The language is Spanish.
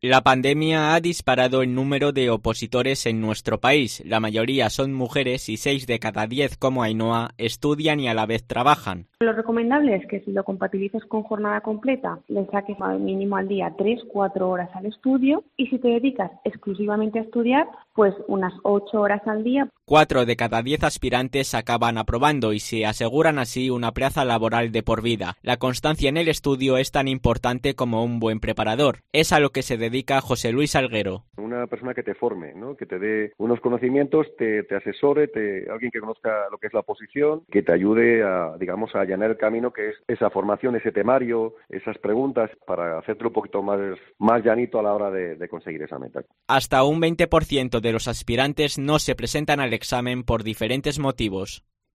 La pandemia ha disparado el número de opositores en nuestro país. La mayoría son mujeres y 6 de cada 10, como Ainhoa, estudian y a la vez trabajan. Lo recomendable es que si lo compatibilices con jornada completa, le saques mínimo al día 3-4 horas al estudio, y si te dedicas exclusivamente a estudiar, pues unas 8 horas al día. 4 de cada 10 aspirantes acaban aprobando y se aseguran así una plaza laboral de por vida. La constancia en el estudio es tan importante como un buen preparador. Es a lo que se dedica José Luis Alguero. Una persona que te forme, ¿no? Que te dé unos conocimientos, te asesore, alguien que conozca lo que es la oposición, que te ayude a allanar el camino que es esa formación, ese temario, esas preguntas, para hacerte un poquito más llanito a la hora de conseguir esa meta. Hasta un 20% de los aspirantes no se presentan al examen por diferentes motivos.